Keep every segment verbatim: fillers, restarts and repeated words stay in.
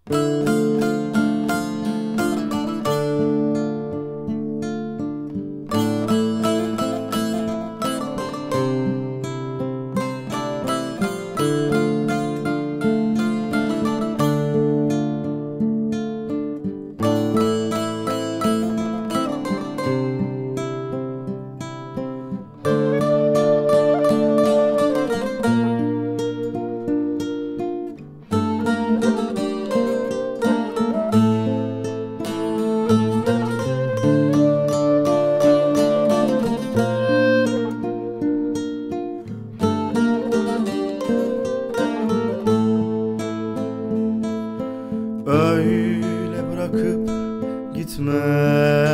Öyle bırakıp gitme,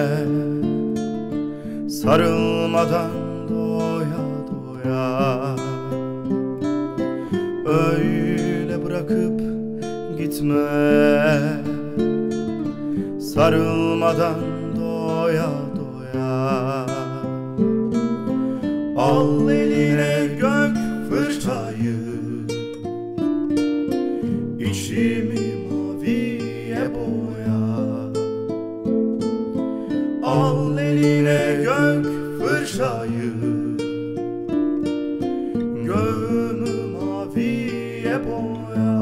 sarılmadan doya doya. Öyle bırakıp gitme, sarılmadan doya doya. Al eline gök fırçayı, içimi maviye boya. Al eline gök fırçayı, göğümü maviye boya.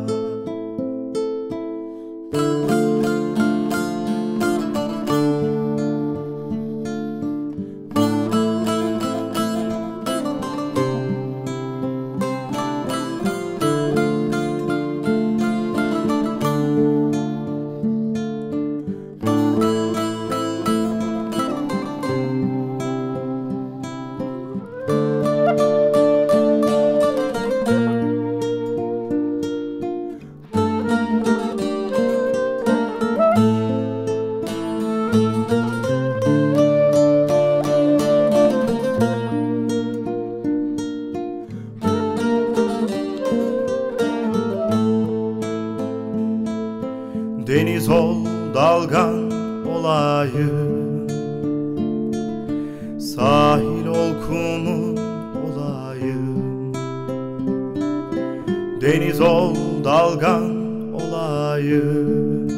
Deniz ol, dalgan olayım, sahil ol, kumun olayım. Deniz ol, dalgan olayım,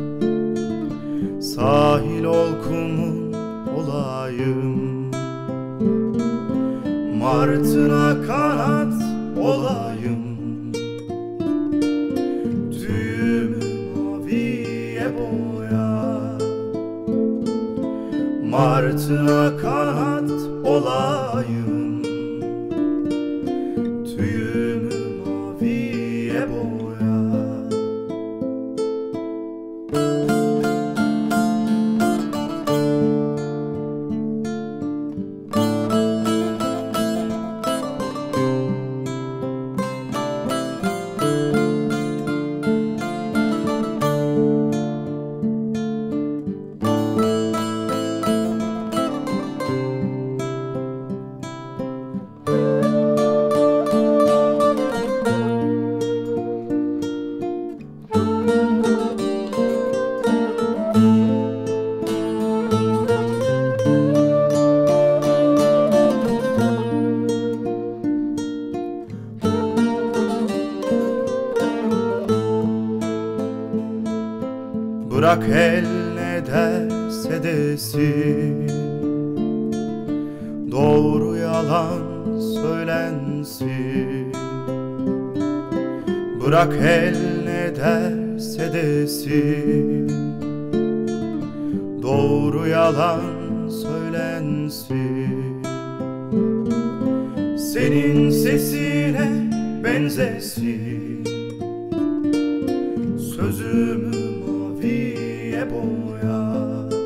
sahil ol, kumun olayım. Martına kanat olayım, boya. Martına kanat olayım, tüyümü maviye boya. Bırak el ne derse desin, doğru yalan söylensin. Bırak el ne derse desin, doğru yalan söylensin. Senin sesine benzesin, sözümü maviye boya.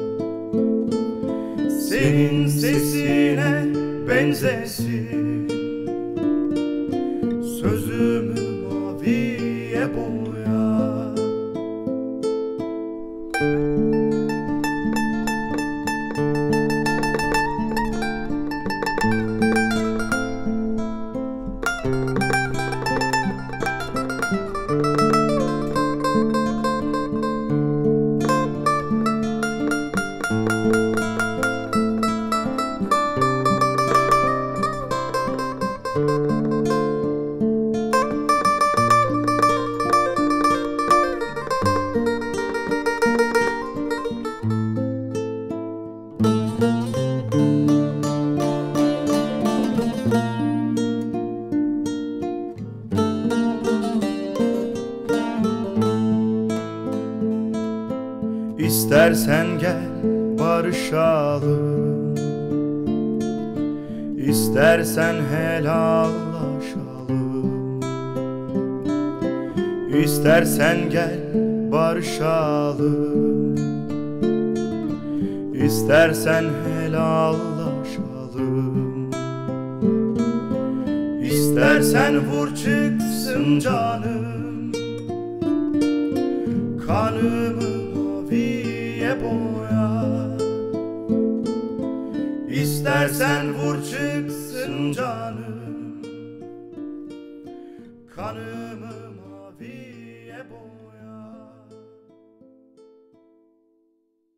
Senin sesine benzesin, sözümü maviye boya. İstersen gel barışalım, İstersen helallaşalım. İstersen gel barışalım, İstersen helallaşalım. İstersen vur çıksın canım, kanımı maviye boya. İstersen vur çıksın canım,